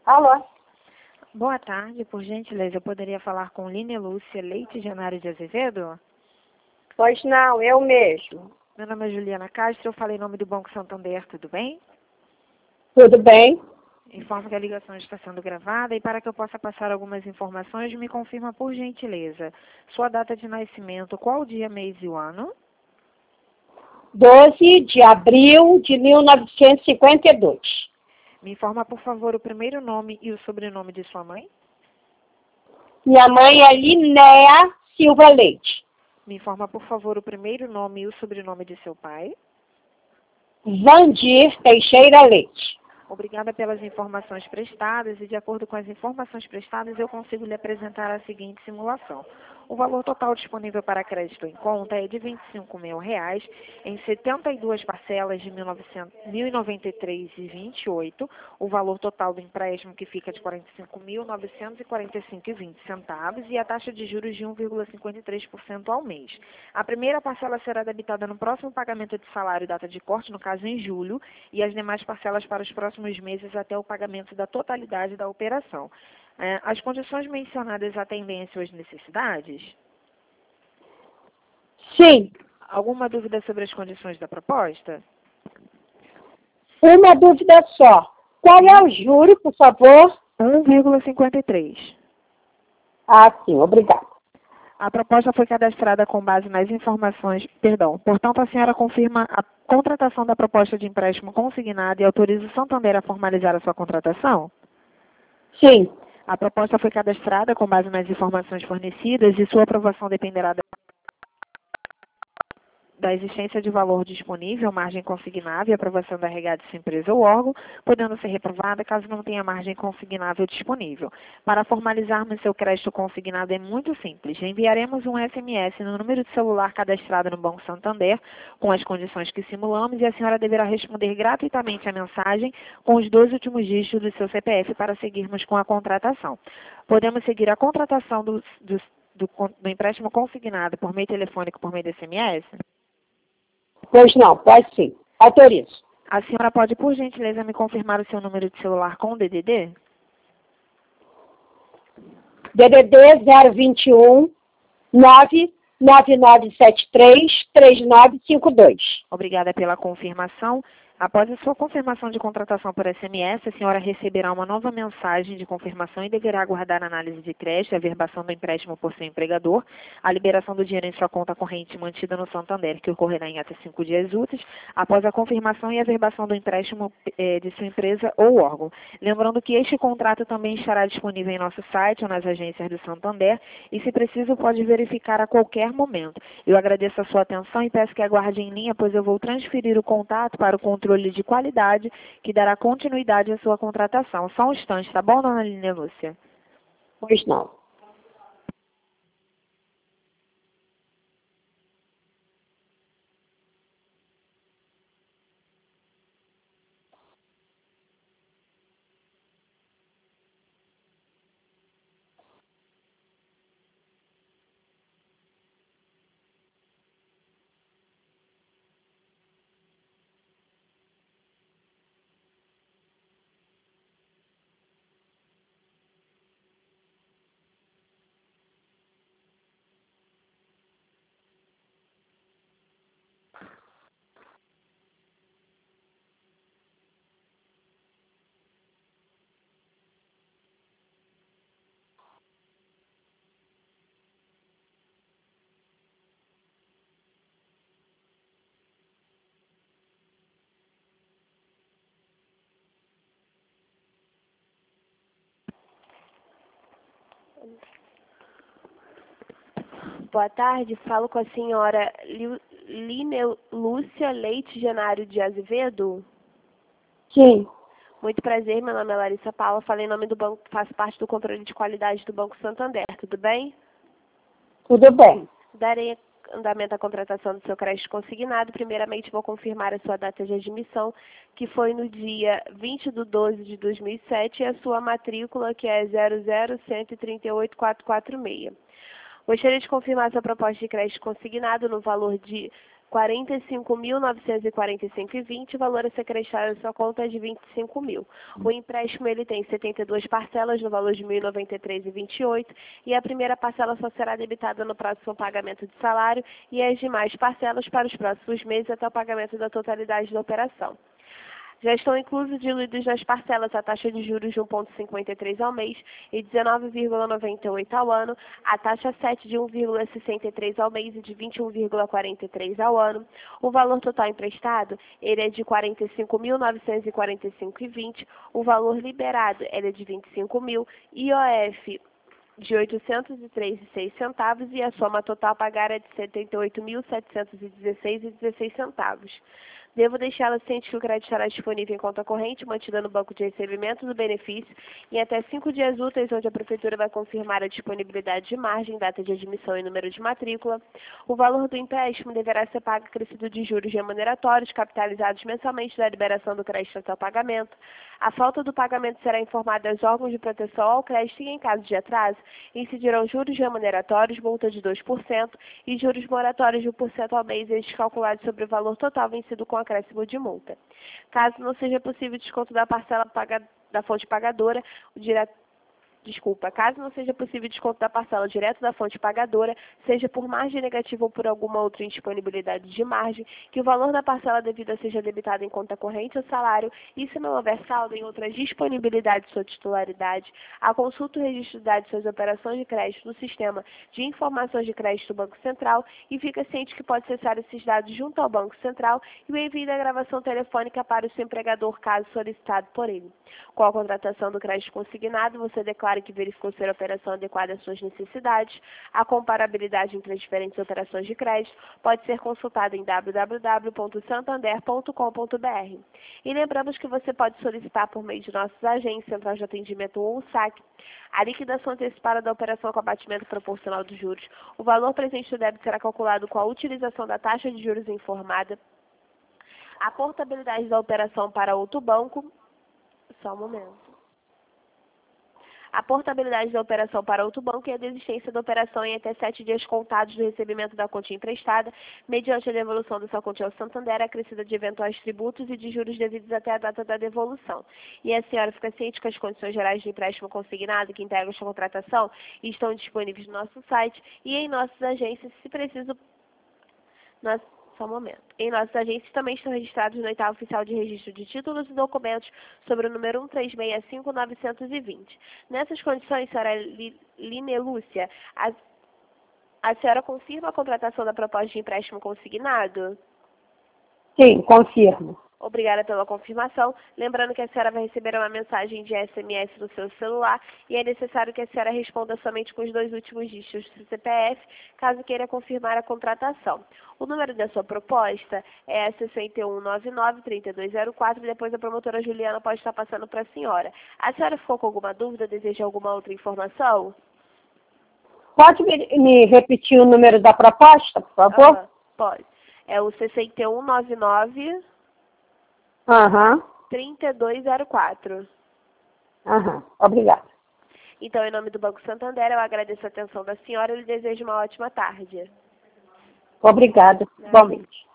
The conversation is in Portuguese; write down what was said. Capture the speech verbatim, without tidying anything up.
Alô? Boa tarde, por gentileza, eu poderia falar com Línia Lúcia Leite Genário de Azevedo? Pois não, eu mesmo. Meu nome é Juliana Castro, eu falei em nome do Banco Santander, tudo bem? Tudo bem? Informo que a ligação está sendo gravada e para que eu possa passar algumas informações, me confirma por gentileza sua data de nascimento, qual o dia, mês e o ano? doze de abril de mil novecentos e cinquenta e dois. Me informa, por favor, o primeiro nome e o sobrenome de sua mãe? Minha mãe é Linéa Silva Leite. Me informa, por favor, o primeiro nome e o sobrenome de seu pai? Vandir Teixeira Leite. Obrigada pelas informações prestadas e, de acordo com as informações prestadas, eu consigo lhe apresentar a seguinte simulação. O valor total disponível para crédito em conta é de vinte e cinco mil reais em setenta e duas parcelas de mil e noventa e três reais e vinte e oito. O valor total do empréstimo que fica de quarenta e cinco mil novecentos e quarenta e cinco reais e vinte centavos e a taxa de juros de um vírgula cinquenta e três por cento ao mês. A primeira parcela será debitada no próximo pagamento de salário, data de corte, no caso em julho, e as demais parcelas para os próximos meses até o pagamento da totalidade da operação. As condições mencionadas atendem às suas necessidades? Sim. Alguma dúvida sobre as condições da proposta? Uma dúvida só. Qual é o juro, por favor? um vírgula cinquenta e três. Ah, sim, obrigada. A proposta foi cadastrada com base nas informações, perdão, portanto a senhora confirma a contratação da proposta de empréstimo consignado e autoriza o Santander a formalizar a sua contratação? Sim. A proposta foi cadastrada com base nas informações fornecidas e sua aprovação dependerá da da existência de valor disponível, margem consignável e aprovação da regada de sua empresa ou órgão, podendo ser reprovada caso não tenha margem consignável disponível. Para formalizarmos seu crédito consignado é muito simples. Enviaremos um S M S no número de celular cadastrado no Banco Santander, com as condições que simulamos, e a senhora deverá responder gratuitamente a mensagem com os dois últimos dígitos do seu C P F para seguirmos com a contratação. Podemos seguir a contratação do, do, do, do empréstimo consignado por meio telefônico, por meio de S M S? Pois não, pode sim. Autorizo. A senhora pode, por gentileza, me confirmar o seu número de celular com o D D D? D D D zero vinte e um, nove nove nove sete três, três nove cinco dois. Obrigada pela confirmação. Após a sua confirmação de contratação por S M S, a senhora receberá uma nova mensagem de confirmação e deverá aguardar a análise de crédito, a averbação do empréstimo por seu empregador, a liberação do dinheiro em sua conta corrente mantida no Santander, que ocorrerá em até cinco dias úteis, após a confirmação e averbação do empréstimo eh, de sua empresa ou órgão. Lembrando que este contrato também estará disponível em nosso site ou nas agências do Santander e, se preciso, pode verificar a qualquer momento. Eu agradeço a sua atenção e peço que aguarde em linha, pois eu vou transferir o contato para o controle de qualidade, que dará continuidade à sua contratação. Só um instante, tá bom, dona Línia Lúcia? Pois não. Boa tarde, falo com a senhora Línia Lúcia Leite Genário de Azevedo. Sim. Muito prazer, meu nome é Larissa Paula, falei em nome do banco, faço parte do controle de qualidade do Banco Santander, tudo bem? Tudo bem. Darei andamento à contratação do seu crédito consignado. Primeiramente, vou confirmar a sua data de admissão, que foi no dia vinte de doze de dois mil e sete, e a sua matrícula, que é zero zero um três oito quatro quatro seis. Gostaria de confirmar sua proposta de crédito consignado no valor de quarenta e cinco mil novecentos e quarenta e cinco reais e vinte centavos, o valor a ser creditado na sua conta é de vinte e cinco mil. O empréstimo ele tem setenta e duas parcelas no valor de mil e noventa e três reais e vinte e oito centavos e a primeira parcela só será debitada no próximo pagamento de salário e as demais parcelas para os próximos meses até o pagamento da totalidade da operação. Já estão inclusos diluídos nas parcelas a taxa de juros de um vírgula cinquenta e três ao mês e dezenove vírgula noventa e oito ao ano, a taxa sete de um vírgula sessenta e três ao mês e de vinte e um vírgula quarenta e três ao ano. O valor total emprestado ele é de quarenta e cinco mil novecentos e quarenta e cinco reais e vinte centavos, o valor liberado ele é de vinte e cinco mil, I O F de oitocentos e três reais e seis centavos e a soma total a pagar é de setenta e oito mil setecentos e dezesseis reais e dezesseis centavos. Devo deixá-la ciente que o crédito estará disponível em conta corrente, mantida no banco de recebimento do benefício, em até cinco dias úteis, onde a Prefeitura vai confirmar a disponibilidade de margem, data de admissão e número de matrícula. O valor do empréstimo deverá ser pago acrescido de juros remuneratórios, capitalizados mensalmente da liberação do crédito até o pagamento. A falta do pagamento será informada aos órgãos de proteção ao crédito e, em caso de atraso, incidirão juros remuneratórios, multa de dois por cento e juros moratórios de um por cento ao mês, estes calculados sobre o valor total vencido com acréscimo de multa. Caso não seja possível desconto da parcela paga, da fonte pagadora, o direto Desculpa, caso não seja possível desconto da parcela direto da fonte pagadora, seja por margem negativa ou por alguma outra indisponibilidade de margem, que o valor da parcela devida seja debitado em conta corrente ou salário, e se não houver saldo em outras disponibilidades de sua titularidade, a consulta o registro de dados de suas operações de crédito no sistema de informações de crédito do Banco Central e fica ciente que pode acessar esses dados junto ao Banco Central e o envio da gravação telefônica para o seu empregador, caso solicitado por ele. Com a contratação do crédito consignado, você declara que verificou ser a operação adequada às suas necessidades. A comparabilidade entre as diferentes operações de crédito pode ser consultada em w w w ponto santander ponto com ponto b r. E lembramos que você pode solicitar por meio de nossas agências, Central de Atendimento ou o saque, a liquidação antecipada da operação com abatimento proporcional dos juros. O valor presente do débito será calculado com a utilização da taxa de juros informada, a portabilidade da operação para outro banco. Só um momento. A portabilidade da operação para outro banco e a desistência da operação em até sete dias contados do recebimento da quantia emprestada, mediante a devolução da sua quantia ao Santander, acrescida de eventuais tributos e de juros devidos até a data da devolução. E a senhora fica ciente que as condições gerais de empréstimo consignado que integram esta contratação estão disponíveis no nosso site e em nossas agências, se preciso... Nossa... Só um momento. Em nossas agências também estão registrados no oitavo oficial de registro de títulos e documentos sobre o número um três seis cinco nove dois zero. Nessas condições, senhora Line Lúcia, a, a senhora confirma a contratação da proposta de empréstimo consignado? Sim, confirmo. Obrigada pela confirmação. Lembrando que a senhora vai receber uma mensagem de S M S no seu celular e é necessário que a senhora responda somente com os dois últimos dígitos do C P F, caso queira confirmar a contratação. O número da sua proposta é seis um nove nove, três dois zero quatro e depois a promotora Juliana pode estar passando para a senhora. A senhora ficou com alguma dúvida? Deseja alguma outra informação? Pode me, me repetir o número da proposta, por favor? Ah, pode. É o seis um nove nove... Aham. três dois zero quatro. Aham, obrigada. Então, em nome do Banco Santander, eu agradeço a atenção da senhora e lhe desejo uma ótima tarde. Obrigada, igualmente.